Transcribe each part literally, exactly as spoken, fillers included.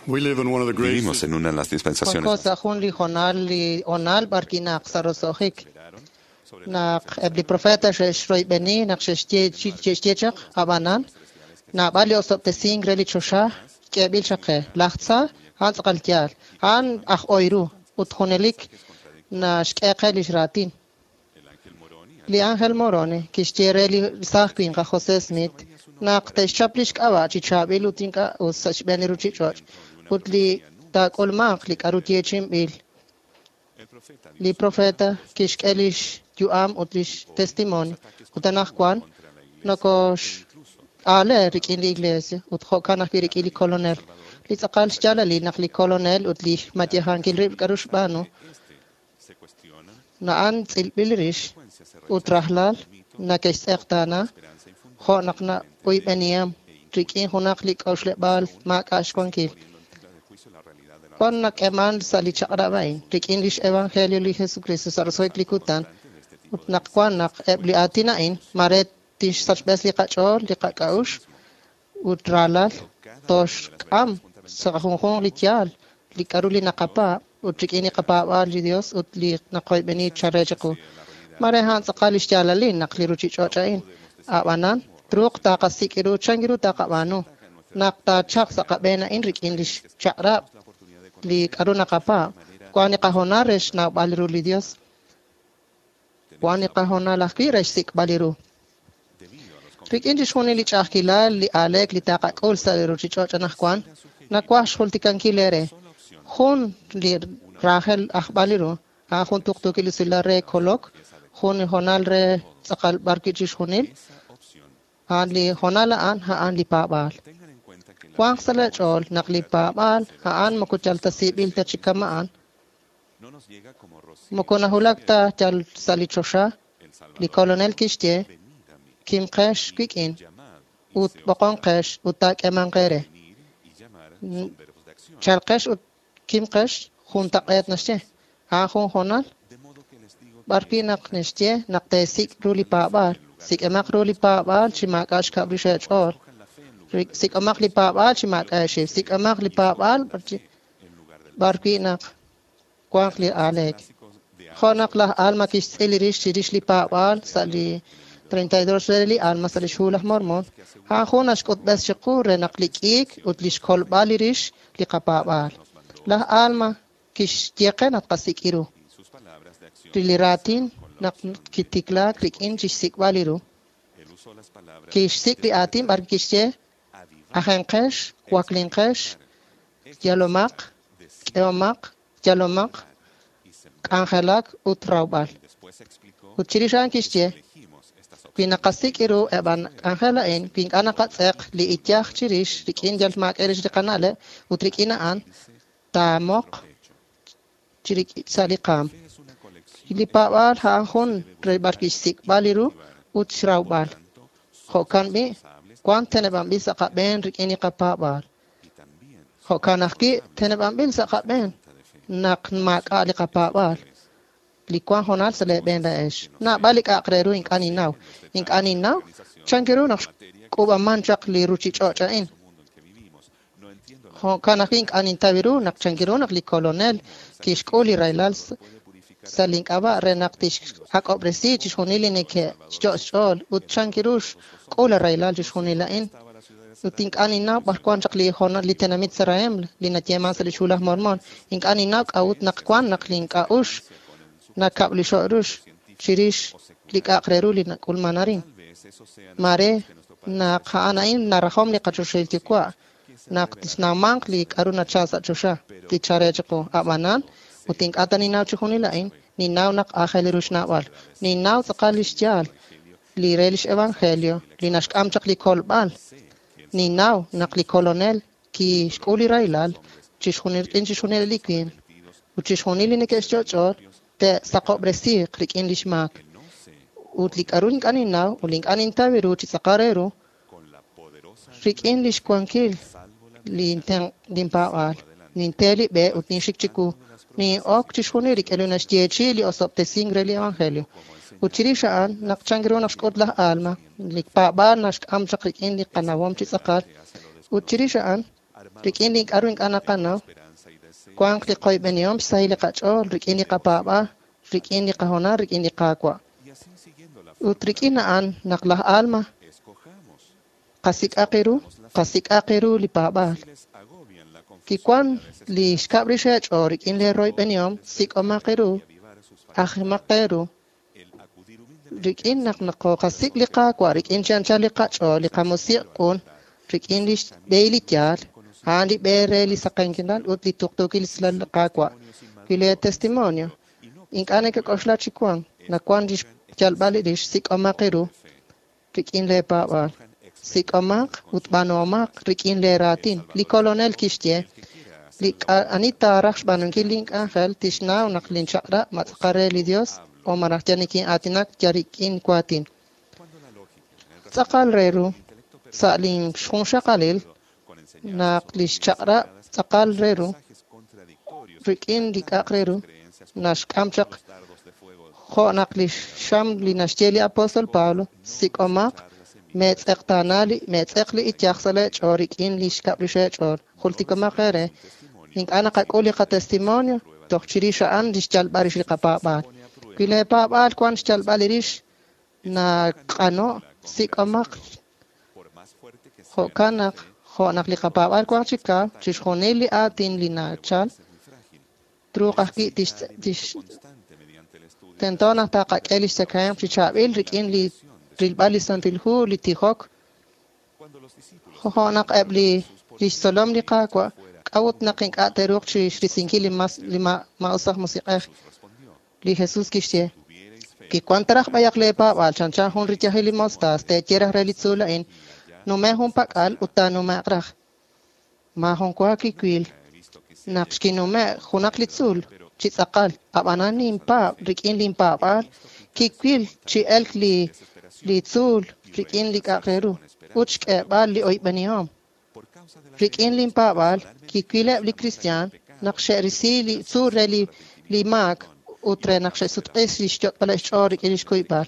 Vivimos en una de las dispensaciones. El profeta Shloy Beni, Nakshestiechak, Abanan, Nabali Osopte Singreli Chosha, Kebil Shake, Lachtsa, Hans Galtial, Han Ach Oiru, Uthonelik, Nashkelish Ratin. Li Angel Morone, Kishtireli Sakin, Jose Smith, Nakte Shaplish Kawa, Chichabil, Utinka, Usach Beniruchi Church, Utli Tak Olmak, Lik Arutiechim Bil. Li Profeta, Kishkelish. Juam utlish testimony utanach kwan nakosh ale rikili iglesia uthokan rikili colonel li tsaqal sjala li nakli colonel utli matihan kilrib karush bano na an tsilbilrish utrahlal nakesh eqtana khonaqna uybaniam rikin hunaqli qawshle bal maqash konkil konnak eman sali chaqrabain rikin lish evangelio li Jesucristo sarsoy klikutan Nakwan nak ebli atinain maret tish such best li kachol li kakaush utralal tosh am sa khong li tial li karuli nakapa utrikini kapa wal Dios utli nakoy beni charejako mare han sa kalish tialalin nakli ruchi chochain awanan truk ta kasikiru changiru ta kabano nakta chak sa kabena inrik indish chara li karuna kapa kwani kahonaresh na balru li Dios Wani kahona lakhi resik baliru. Rik indi shoni li chakila li alek li taqa kol saliru chichocha nakwan nakwa shulti kankilere. Khun li rahel akhbaliru. Ha khun tuktuki li silare kolok. Khun honal re sakal barkichi shonil. Ha li honala an ha an li paabal. Wang salat ol nakli paabal ha an makuchal tasibil ta chikamaan. Mokona hulakta chal salichosha li colonel kishtie kim qash quikin ut baqon qash utak eman qere chal qash ut kim qash khun taqayat nashte ha khun honal barpi nak nashte naqte sik ruli paabal sik emak ruli paabal chima qash kabrisha chor sik emak li paabal chima qash sik emak li paabal barpi nak kwakli alek khonaqlah alma kiseliris chirish li paabal sali treinta y dos li alma sali shulah mormon ha khonash kot bas shqur naqlikik utlish kol balirish li qapaabal la alma kish tiqenat qasikiru tiliratin naq kitikla klikin chisik baliru kish sikli atim bar kishte ahanqash kwaklinqash yalomaq keomaq Yalomak, Angelak, Utraubal. Uchirishan kishye, Pinakasikiru, Eban Angela in, Pink Anakatsek, Li Itiach Chirish, Rikin Jalmak Erish de Canale, Utrikina an, Tamok, Chirik Salikam. Hilipawal, Hahun, Rebarkisik Baliru, Utraubal. Hokanbi, Quantenebambi Sakaben, Rikini Kapabal. Hokanaki, Tenebambil Sakaben. Nak mak ali kapawal likwa honal sele benda esh na balik akreru ink ani now ink ani now chankiru nak kuba manchak li ruchi chocha in ho kana ink ani taviru nak chankiru nak li colonel kish koli railal salink aba renak tish hak obresi tish honili ne ke chol ut chankirush kola railal tish honila in Think ani na barkwan chakli hona litanamit saraem linatiyama sa lishulah mormon ink ani na out nakwan nakling ka ush nakabli shorush chirish lika akreru li nakul manarin mare na khaanain na rahom li qachushilti kwa naktis na mank li karuna chasa chusha ti charechko abanan uting atani na chuhunilain ni naw nak akhelirush nawal ni naw taqalish jal li relish evangelio li nashkam chakli kolbal Ni now nakli colonel ki skoli railal chishunir inchishunir liquin uchishunili ne keschochor te saqo bresi klik english mak utlik arun kanin now ulink anin tawiru chisaqareru klik english kwankil li inteng dimpawal ni teli be utni shikchiku ni ok chishunir keluna stiechi li osopte singreli evangelio Uchirishaan nakchangiro nakshkodlah alma lik paabal nash am chakrikin li qanawam chisaqal Uchirishaan rikin link arwing anakano kwang li koy benyom say li kachol rikin li kapaba rikin li kahona rikin li kakwa utrikin an naklah alma kasik akiru kasik akiru li paba kikwan li skabrishet o rikin li roy benyom sik omakiru ahimakiru rikin nak nako kasik li kakwa rikin chancha li kacho li kamusik kun rikin li beilit yal handi bere li sakankinal ut li tuktukil sila li kakwa kile testimonio inkane ke kosla chikwang na kwan dish jalbali dish sik omakiru rikin le pawal sik omak ut banomak rikin le ratin li kolonel kishtie li anita raksh banun kilink angel tishnaw naklin chakra matkare li dios o marahtanikin atinak jarikin kwatin tsakal reru saling shungsha kalil naklish chakra tsakal reru rikin dikak reru nash kamchak ho naklish sham li nashteli apostol Paulo sik omak metzek tanali metzek li ityaksale chorikin lish kaprishe chor khultikoma khere ink ana kakuli ka testimonio tokchirisha an dish jalbarish li kapabal kile pabal kwan jalbalirish na kano sik omak ho kanak ho nakli kapabal kwan chika chishoneli atin li na chal tru kaki dish dish tentona ta kakelish sekayam chichabil rikin li rilbali santilhu li tihok ho nak ebli lish solom li kakwa kawut naking ateruk chi shrisinki li mas lima mausah musiqeh li Jesus kishtie ki kwantarach bayak lepa wal chancha hun rityahi li mostas te tierah relitsulain no me hun pakal utano makrach ma hun kwa kikwil nakshki no me hunak litsul chitsakal abanani impa rikin limpa bal kikwil chi elk li litsul rikin li kakeru uchke bal li oibaniom rikin limpa bal kikwile li kristian nakshe risi li tsur li li mak utre nakshe sutqis li shtot bala shor ilish kuibal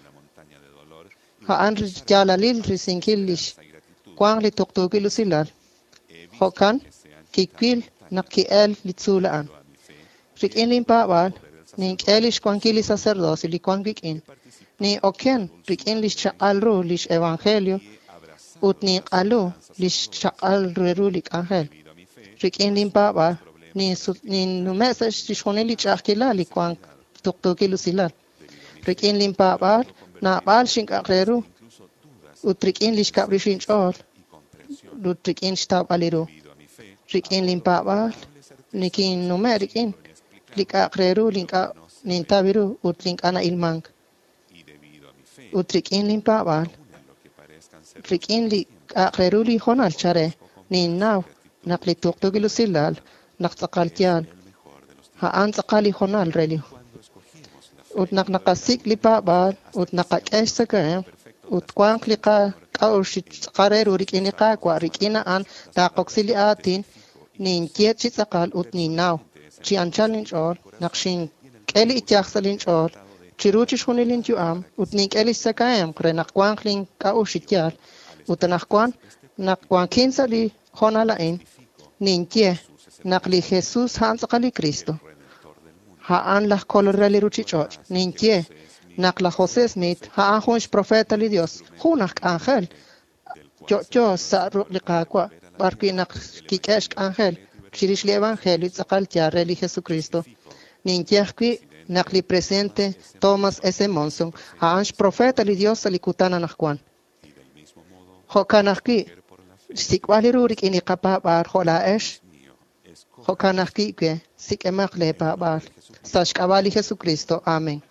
ha an jalalil risinkilish kwang li tuktukil usilal hokan kikwil nakiel li tsulaan rikin limpa bal ning elish kwankili sacerdosi li kwankikin ni oken rikin lish chaqalru lish evangelio ut ni qalu lish chaqalru lik angel rikin limpa bal ni ni numesa shoneli chaqila li kwank tuktukil usilal rikin limpa bal na bal shink akreru utrikin lish kabrishin chol lutrikin shtab aliru rikin limpa bal nikin numerikin lika akreru linka nintabiru utlink ana ilmank utrikin limpa bal rikin li akreru li honal chare nin naw nakli tuktukil usilal naktakaltial ha an tsakali honal reli ut nak nakasik li pabal ut nakakesh sakayam ut kwank li ka kaushit qareru rikini ka kwa rikina an takoksili atin nin kiet chitsakal ut nin naw chi anchalin chor nakshin keli ityaxsalin chor chiruchi shunilin juam ut nin keli sakayam kre nakwank lin kaushitial ut nakwan nakwan kinsali honalain nin kie nakli Jesus hans kali Cristo ha an la kolorali ruchi church ninkie nakla Jose Smith ha an hunch profeta li Dios hunak angel yo yo sa ruqliqa kwa barki nak kikesh angel chirish li evangelio tsakal tiare li Jesucristo ninkie ki nakli presente Thomas S. Monson ha an profeta li Dios li kutana nakwan ho kanaki sikwali rurik ini qapa bar khola esh ho kanaki ke sikemak le pa bar sashkawali Jesucristo amen